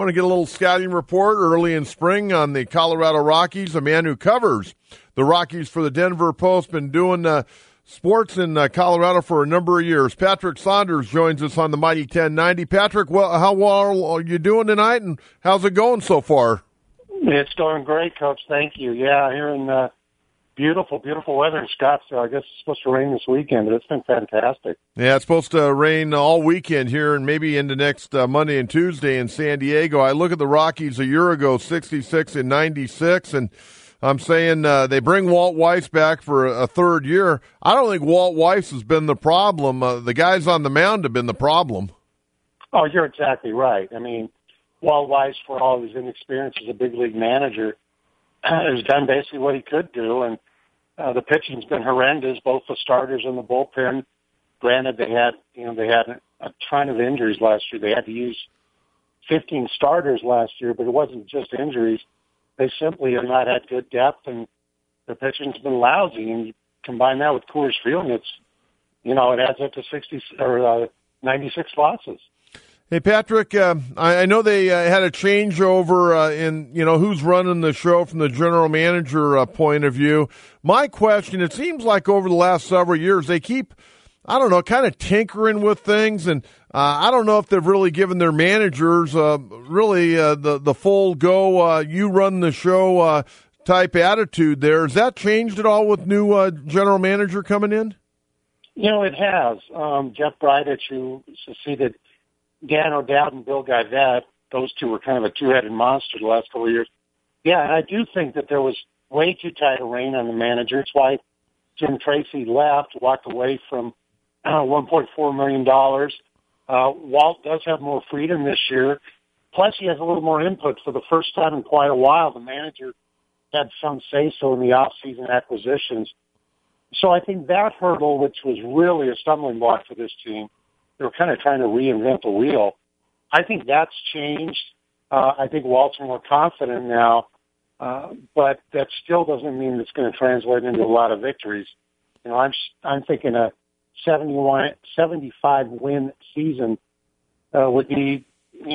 Want to get a little scouting report early in spring on the Colorado Rockies. A man who covers the Rockies for the Denver Post, been doing sports in Colorado for a number of years. Patrick Saunders joins us on the Mighty 1090. Patrick, how well are you doing tonight, and how's it going so far? It's going great, Coach. Thank you. Yeah, here in beautiful, beautiful weather in Scottsdale. I guess it's supposed to rain this weekend, but it's been fantastic. Yeah, it's supposed to rain all weekend here and maybe into next Monday and Tuesday in San Diego. I look at the Rockies a year ago, 66 and 96, and I'm saying they bring Walt Weiss back for a third year. I don't think Walt Weiss has been the problem. The guys on the mound have been the problem. Oh, you're exactly right. I mean, Walt Weiss, for all his inexperience as a big league manager, has done basically what he could do, and the pitching's been horrendous, both the starters and the bullpen. Granted, they had a ton of injuries last year. They had to use 15 starters last year, but it wasn't just injuries. They simply have not had good depth, and the pitching's been lousy. And you combine that with Coors Field, and it adds up to 96 losses. Hey, Patrick, I know they had a changeover in, who's running the show from the general manager point of view. My question, it seems like over the last several years, they keep, kind of tinkering with things, and I don't know if they've really given their managers the full go, you run the show type attitude there. Has that changed at all with new general manager coming in? It has. Jeff Bridich, who succeeded Dan O'Dowd and Bill Guyvet, those two were kind of a two-headed monster the last couple of years. Yeah, I do think that there was way too tight a rein on the manager. It's why Jim Tracy walked away from $1.4 million. Walt does have more freedom this year. Plus, he has a little more input. For the first time in quite a while, the manager had some say-so in the off-season acquisitions. So I think that hurdle, which was really a stumbling block for this team, they were kind of trying to reinvent the wheel. I think that's changed. I think Walt's more confident now, but that still doesn't mean it's going to translate into a lot of victories. I'm thinking a 75 win season would be,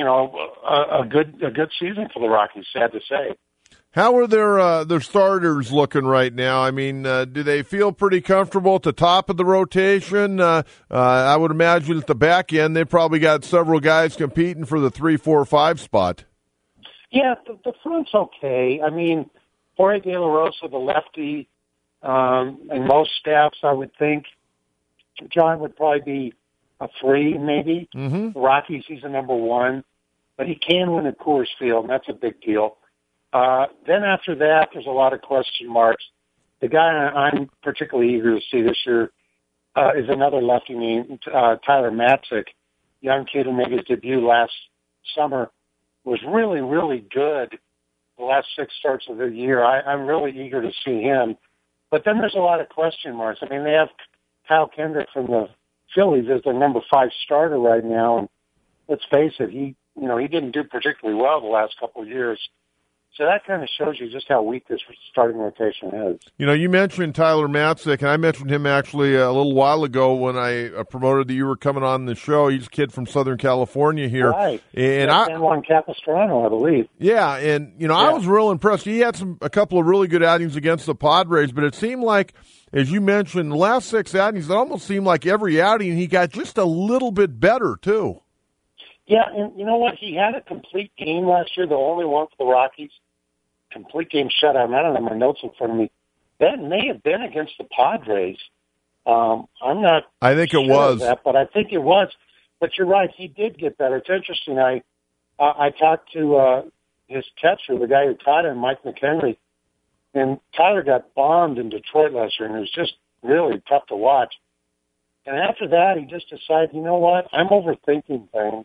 a good season for the Rockies. Sad to say. How are their starters looking right now? I mean, do they feel pretty comfortable at the top of the rotation? I would imagine at the back end, they probably got several guys competing for the 3, 4, 5 spot. Yeah, the front's okay. I mean, Jorge De La Rosa, the lefty, and most staffs, I would think, John would probably be a 3, maybe. Mm-hmm. Rockies, he's a number 1, but he can win at Coors Field, and that's a big deal. Then after that, there's a lot of question marks. The guy I'm particularly eager to see this year is another lefty named Tyler Matzek, young kid who made his debut last summer, was really, really good the last 6 starts of the year. I'm really eager to see him. But then there's a lot of question marks. I mean, they have Kyle Kendrick from the Phillies as their number 5 starter right now, and let's face it, he didn't do particularly well the last couple of years. So that kind of shows you just how weak this starting rotation is. You mentioned Tyler Matzek, and I mentioned him actually a little while ago when I promoted that you were coming on the show. He's a kid from Southern California here. Right. And San Juan Capistrano, I believe. Yeah, and, I was real impressed. He had a couple of really good outings against the Padres, but it seemed like, as you mentioned, the last 6 outings, it almost seemed like every outing he got just a little bit better, too. Yeah, and you know what? He had a complete game last year, the only one for the Rockies. Complete game shutout. I don't have my notes in front of me. That may have been against the Padres. I'm not. I think sure it was that, but I think it was. But you're right. He did get better. It's interesting. I talked to his catcher, the guy who taught him, Mike McHenry, and Tyler got bombed in Detroit last year, and it was just really tough to watch. And after that, he just decided, you know what? I'm overthinking things.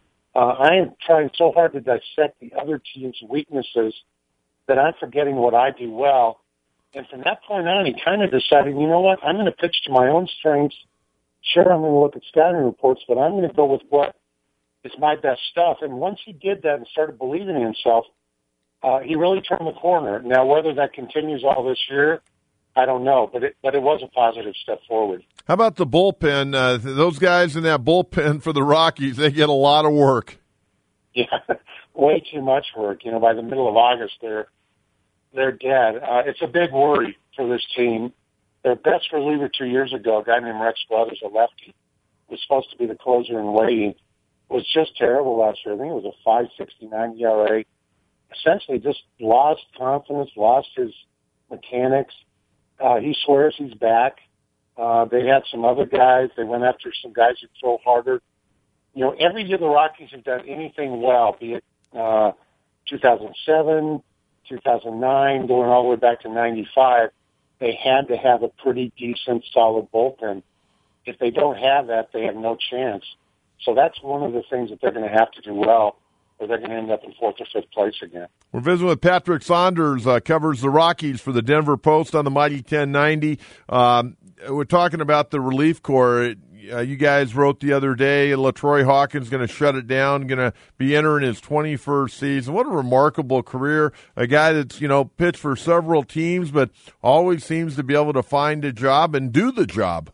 I am trying so hard to dissect the other team's weaknesses that I'm forgetting what I do well. And from that point on, he kind of decided, you know what, I'm going to pitch to my own strengths. Sure, I'm going to look at scouting reports, but I'm going to go with what is my best stuff. And once he did that and started believing in himself, he really turned the corner. Now, whether that continues all this year, I don't know, but it was a positive step forward. How about the bullpen? Those guys in that bullpen for the Rockies, they get a lot of work. Yeah. way too much work. By the middle of August, they're dead. It's a big worry for this team. Their best reliever 2 years ago, a guy named Rex Brothers, a lefty, was supposed to be the closer in waiting, was just terrible last year. I think it was a 5.69 ERA. Essentially just lost confidence, lost his mechanics. He swears he's back. They had some other guys. They went after some guys who throw harder. Every year the Rockies have done anything well, be it 2007, 2009, going all the way back to 95, they had to have a pretty decent, solid bullpen. If they don't have that, they have no chance. So that's one of the things that they're going to have to do well, or they're going to end up in 4th or 5th place again. We're visiting with Patrick Saunders, covers the Rockies for the Denver Post on the Mighty 1090. We're talking about the relief corps. You guys wrote the other day, LaTroy Hawkins going to shut it down, going to be entering his 21st season. What a remarkable career. A guy that's, pitched for several teams, but always seems to be able to find a job and do the job.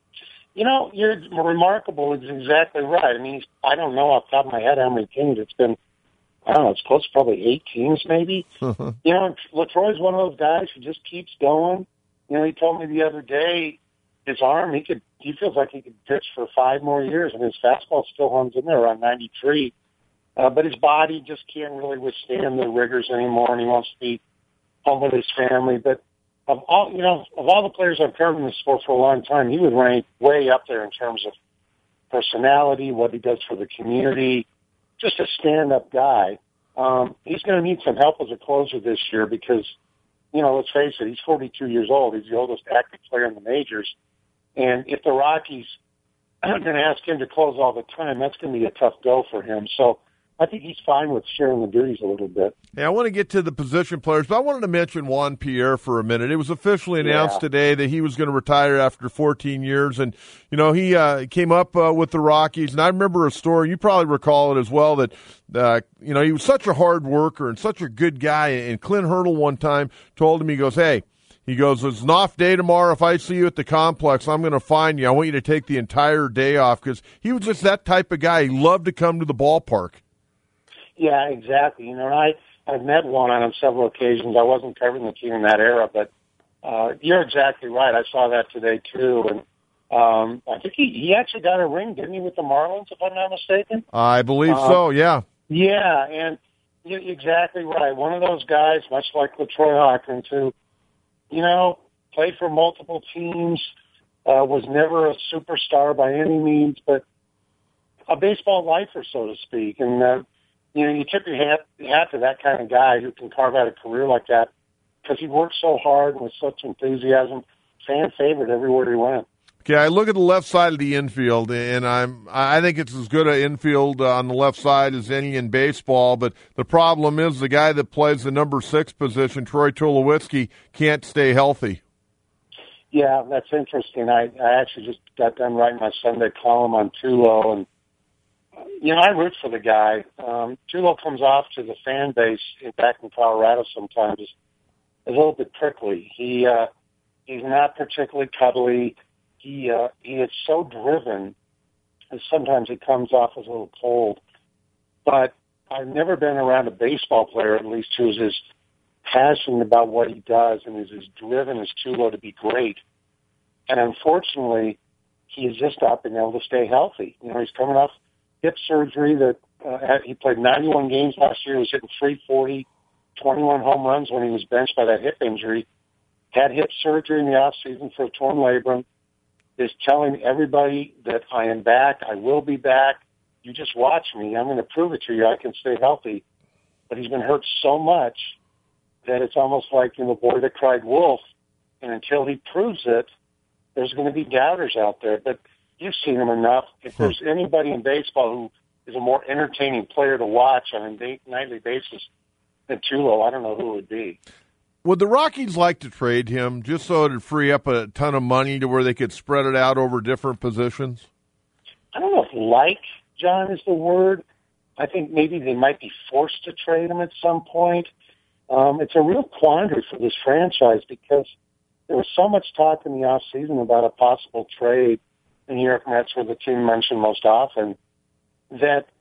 You're remarkable is exactly right. I mean, I don't know off the top of my head how many teams it's been. I don't know, it's close to probably 8 teams maybe. LaTroy's one of those guys who just keeps going. He told me the other day, his arm, he feels like he could pitch for 5 more years, and his fastball still hangs in there around 93. But his body just can't really withstand the rigors anymore, and he wants to be home with his family. But of all the players I've covered in the sport for a long time, he would rank way up there in terms of personality, what he does for the community, just a stand-up guy. He's going to need some help as a closer this year because, let's face it, he's 42 years old. He's the oldest active player in the majors. And if the Rockies are going to ask him to close all the time, that's going to be a tough go for him. So I think he's fine with sharing the duties a little bit. Yeah, I want to get to the position players, but I wanted to mention Juan Pierre for a minute. It was officially announced today that he was going to retire after 14 years. And, he came up with the Rockies. And I remember a story, you probably recall it as well, that, he was such a hard worker and such a good guy. And Clint Hurdle one time told him, he goes, it's an off day tomorrow. If I see you at the complex, I'm going to find you. I want you to take the entire day off because he was just that type of guy. He loved to come to the ballpark. Yeah, exactly. I've met Juan on several occasions. I wasn't covering the team in that era, but you're exactly right. I saw that today, too. And I think he actually got a ring, didn't he, with the Marlins, if I'm not mistaken? I believe so, yeah. Yeah, and you're exactly right. One of those guys, much like LaTroy Hawkins, who, played for multiple teams, was never a superstar by any means, but a baseball lifer, so to speak. And, you tip your hat to that kind of guy who can carve out a career like that because he worked so hard and with such enthusiasm. Fan favorite everywhere he went. Okay, I look at the left side of the infield, and I think it's as good an infield on the left side as any in baseball. But the problem is the guy that plays the number 6 position, Troy Tulowitzki, can't stay healthy. Yeah, that's interesting. I actually just got done writing my Sunday column on Tulo, and I root for the guy. Tulo comes off to the fan base back in Colorado sometimes as a little bit prickly. He's not particularly cuddly. He is so driven, and sometimes he comes off as a little cold. But I've never been around a baseball player, at least, who's as passionate about what he does and is as driven as Tulo to be great. And unfortunately, he has just not been able to stay healthy. He's coming off hip surgery that he played 91 games last year. He was hitting 340, 21 home runs when he was benched by that hip injury. Had hip surgery in the off season for a torn labrum. Is telling everybody that I am back. I will be back. You just watch me. I'm going to prove it to you. I can stay healthy. But he's been hurt so much that it's almost like the boy that cried wolf. And until he proves it, there's going to be doubters out there. But you've seen him enough. If there's anybody in baseball who is a more entertaining player to watch on a nightly basis than Tulo, I don't know who it would be. Would the Rockies like to trade him just so it would free up a ton of money to where they could spread it out over different positions? I don't know if like, John, is the word. I think maybe they might be forced to trade him at some point. It's a real quandary for this franchise because there was so much talk in the offseason about a possible trade in New York Mets, where the team mentioned most often, that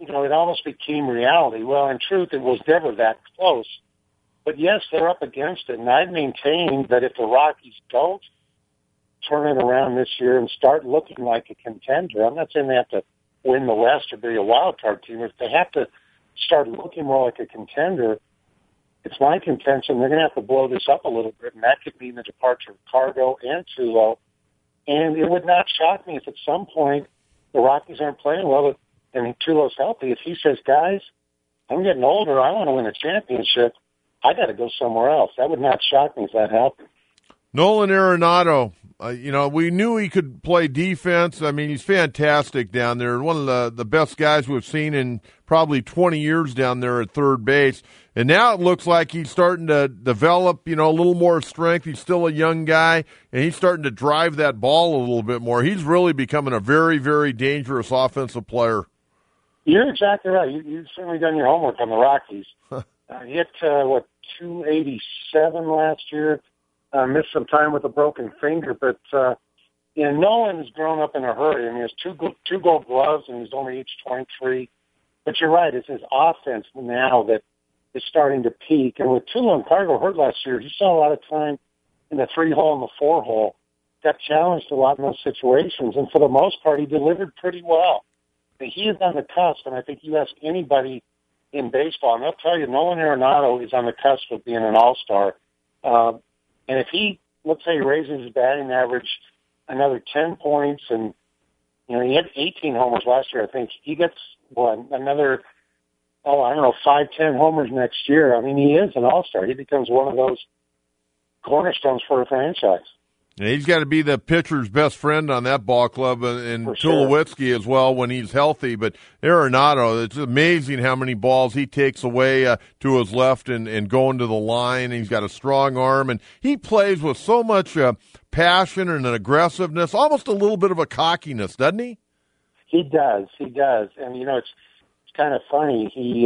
it almost became reality. Well, in truth, it was never that close. But yes, they're up against it, and I'd maintain that if the Rockies don't turn it around this year and start looking like a contender, I'm not saying they have to win the West or be a wild card team. If they have to start looking more like a contender, it's my contention they're going to have to blow this up a little bit, and that could mean the departure of Cargo and Tulo. And it would not shock me if at some point the Rockies aren't playing well and Tulo's healthy. If he says, guys, I'm getting older, I want to win a championship, I got to go somewhere else. That would not shock me if that happened. Nolan Arenado, we knew he could play defense. I mean, he's fantastic down there. One of the best guys we've seen in probably 20 years down there at third base. And now it looks like he's starting to develop, a little more strength. He's still a young guy, and he's starting to drive that ball a little bit more. He's really becoming a very, very dangerous offensive player. You're exactly right. You've certainly done your homework on the Rockies. He hit, 287 last year. Missed some time with a broken finger, but Nolan has grown up in a hurry. I mean, he has two Gold Gloves, and he's only age 23. But you're right; it's his offense now that is starting to peak. And with Tulo and Cargo hurt last year, he saw a lot of time in the 3-hole and the 4-hole. Got challenged a lot in those situations, and for the most part, he delivered pretty well. But he is on the cusp, and I think you ask anybody in baseball, and they'll tell you Nolan Arenado is on the cusp of being an all-star. And if he, let's say, raises his batting average another 10 points, and he had 18 homers last year, I think he gets another 5, 10 homers next year. I mean, he is an all-star. He becomes one of those cornerstones for a franchise. Yeah, he's got to be the pitcher's best friend on that ball club, and Tulowitzki as well when he's healthy. But Arenado, it's amazing how many balls he takes away to his left and going to the line. He's got a strong arm, and he plays with so much passion and an aggressiveness, almost a little bit of a cockiness, doesn't he? He does. And, it's kind of funny.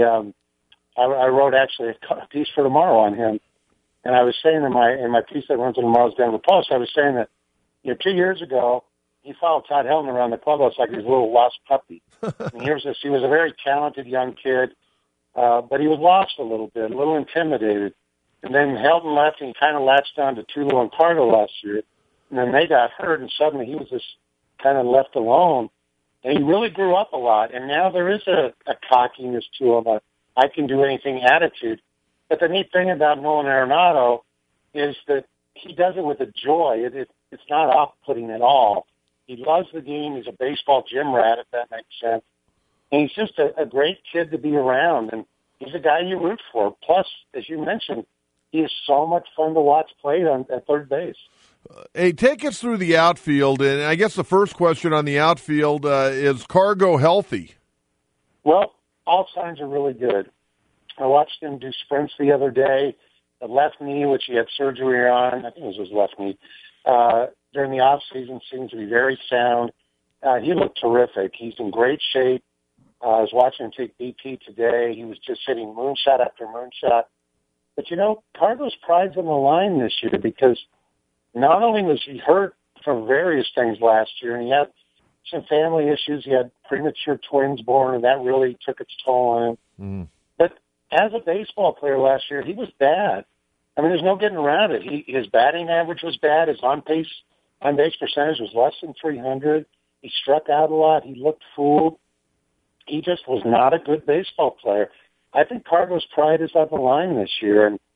I wrote actually a piece for tomorrow on him. And I was saying in my piece that runs in tomorrow's Denver Post, I was saying that 2 years ago he followed Todd Helton around the clubhouse like he was a little lost puppy. And here's this: he was a very talented young kid, but he was lost a little bit, a little intimidated. And then Helton left, and he kind of latched on to Tulo and Cargo last year. And then they got hurt, and suddenly he was just kind of left alone. And he really grew up a lot. And now there is a cockiness to him, a I can do anything attitude. But the neat thing about Nolan Arenado is that he does it with a joy. It's not off-putting at all. He loves the game. He's a baseball gym rat, if that makes sense. And he's just a great kid to be around, and he's a guy you root for. Plus, as you mentioned, he is so much fun to watch play at third base. Hey, take us through the outfield, and I guess the first question on the outfield is Cargo healthy? Well, all signs are really good. I watched him do sprints the other day. The left knee, which he had surgery on, I think it was his left knee, during the off season, seems to be very sound. He looked terrific. He's in great shape. I was watching him take BP today. He was just hitting moonshot after moonshot. But, Cargo's pride's on the line this year because not only was he hurt from various things last year, and he had some family issues. He had premature twins born, and that really took its toll on him. Mm. But as a baseball player last year, he was bad. I mean, there's no getting around it. His batting average was bad. His on-base percentage was less than 300. He struck out a lot. He looked fooled. He just was not a good baseball player. I think Cargo's pride is on the line this year, and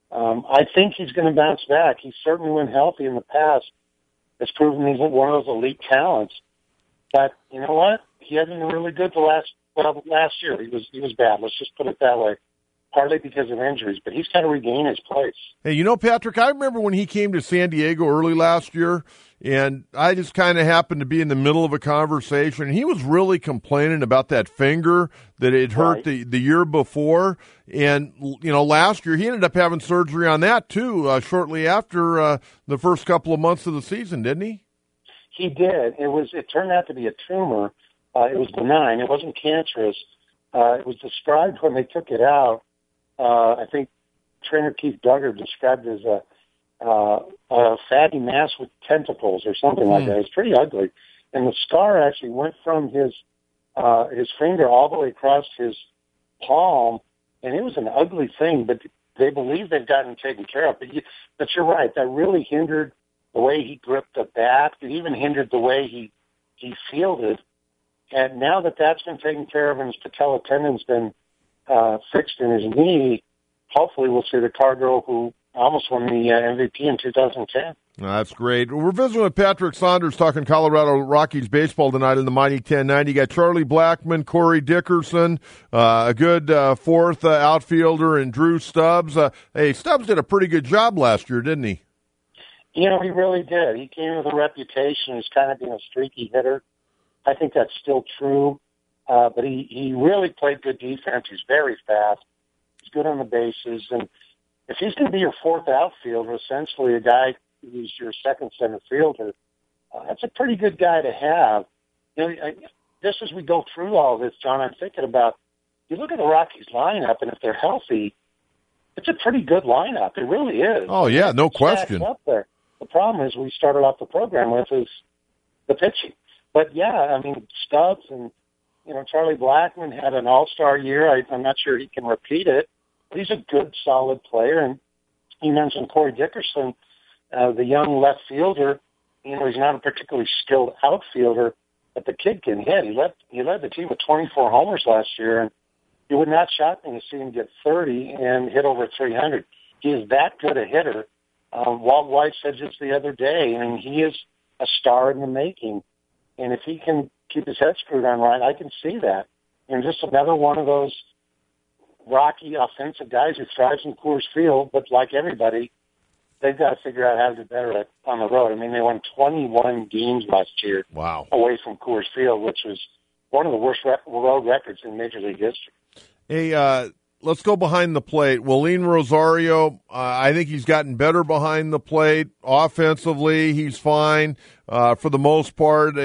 I think he's going to bounce back. He certainly, when healthy in the past, has proven he's one of those elite talents. But you know what? He hasn't been really good last year. He was bad. Let's just put it that way. Partly because of injuries, but he's got to regain his place. Hey, Patrick, I remember when he came to San Diego early last year, and I just kind of happened to be in the middle of a conversation. He was really complaining about that finger that had hurt the year before. And, last year he ended up having surgery on that, too, shortly after the first couple of months of the season, didn't he? He did. It turned out to be a tumor. It was benign. It wasn't cancerous. It was described when they took it out. I think trainer Keith Duggar described it as a fatty mass with tentacles or something like that. It's pretty ugly. And the scar actually went from his his finger all the way across his palm, and it was an ugly thing, but they believe they've gotten taken care of. But you're right, that really hindered the way he gripped the bat. It even hindered the way he fielded. And now that that's been taken care of and his patella tendon's been fixed in his knee, hopefully we'll see the Cardinal who almost won the MVP in 2010. That's great. We're visiting with Patrick Saunders talking Colorado Rockies baseball tonight in the Mighty 1090. You got Charlie Blackmon, Corey Dickerson, a good fourth outfielder, and Drew Stubbs. Hey, Stubbs did a pretty good job last year, didn't he? You know, he really did. He came with a reputation as kind of being a streaky hitter. I think that's still true. But he really played good defense. He's very fast. He's good on the bases. And if he's going to be your fourth outfielder, essentially a guy who's your second center fielder, that's a pretty good guy to have. You know, just as we go through all this, John, I'm thinking about, you look at the Rockies lineup, and if they're healthy, it's a pretty good lineup. It really is. Oh, yeah, no question. Up there. The problem is we started off the program with is the pitching. But, yeah, I mean, Stubbs and, you know, Charlie Blackmon had an all-star year. I'm not sure he can repeat it, but he's a good, solid player. And you mentioned Corey Dickerson, the young left fielder. You know, he's not a particularly skilled outfielder, but the kid can hit. He led the team with 24 homers last year, and it would not shock me to see him get 30 and hit over 300. He is that good a hitter. Walt White said just the other day, I mean, he is a star in the making. And if he can keep his head screwed on right, I can see that. And just another one of those Rocky offensive guys who thrives in Coors Field, but like everybody, they've got to figure out how to do better on the road. I mean, they won 21 games last year. Wow. Away from Coors Field, which was one of the worst road records in Major League history. Hey, let's go behind the plate. Willeen Rosario, I think he's gotten better behind the plate. Offensively, he's fine for the most part.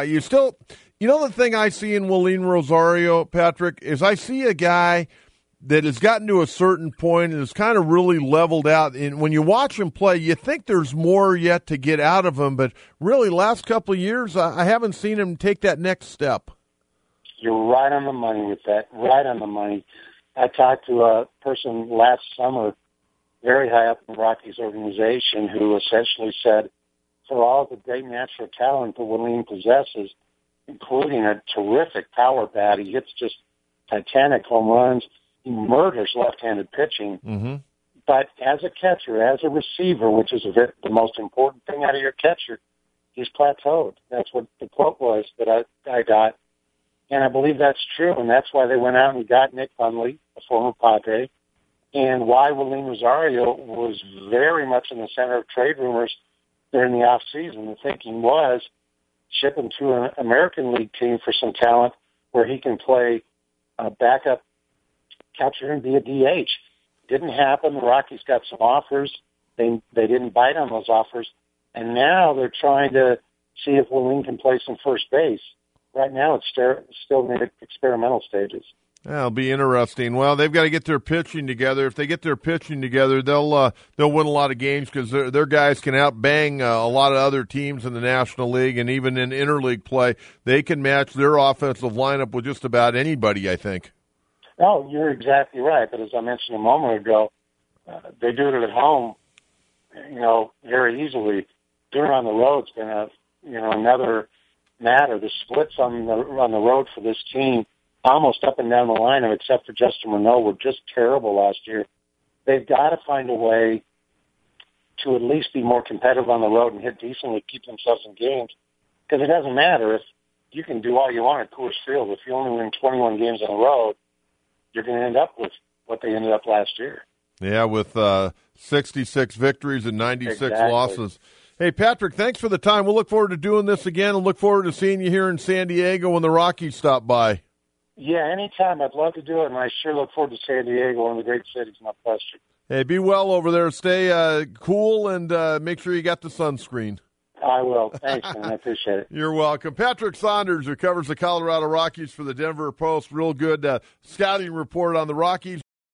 The thing I see in Willeen Rosario, Patrick, is I see a guy that has gotten to a certain point and is kind of really leveled out. And when you watch him play, you think there's more yet to get out of him. But really, last couple of years, I haven't seen him take that next step. You're right on the money with that, right on the money. I talked to a person last summer, very high up in the Rockies organization, who essentially said, for all the great natural talent that Willeen possesses, including a terrific power bat, he hits just titanic home runs. He murders left-handed pitching. Mm-hmm. But as a catcher, as a receiver, which is the most important thing out of your catcher, he's plateaued. That's what the quote was that I got. And I believe that's true, and that's why they went out and got Nick Hundley, a former Padre, and why Willeen Rosario was very much in the center of trade rumors during the off-season. The thinking was ship him to an American League team for some talent where he can play backup catcher and be a DH. Didn't happen. The Rockies got some offers. They didn't bite on those offers, and now they're trying to see if Willeen can play some first base. Right now, it's still in the experimental stages. That'll be interesting. Well, they've got to get their pitching together. If they get their pitching together, they'll win a lot of games because their guys can outbang a lot of other teams in the National League and even in interleague play. They can match their offensive lineup with just about anybody, I think. Oh, you're exactly right. But as I mentioned a moment ago, they do it at home, very easily. Doing it on the road's been another matter. The splits on the road for this team, almost up and down the lineup, except for Justin Renaud, were just terrible last year. They've got to find a way to at least be more competitive on the road and hit decently, keep themselves in games. Because it doesn't matter if you can do all you want at Coors Field. If you only win 21 games on the road, you're going to end up with what they ended up last year. Yeah, with 66 victories and 96 losses. Hey, Patrick, thanks for the time. We'll look forward to doing this again and look forward to seeing you here in San Diego when the Rockies stop by. Yeah, anytime. I'd love to do it, and I sure look forward to San Diego, one of the great cities, no question. Hey, be well over there. Stay cool and make sure you got the sunscreen. I will. Thanks, man. I appreciate it. You're welcome. Patrick Saunders, who covers the Colorado Rockies for the Denver Post. Real good scouting report on the Rockies.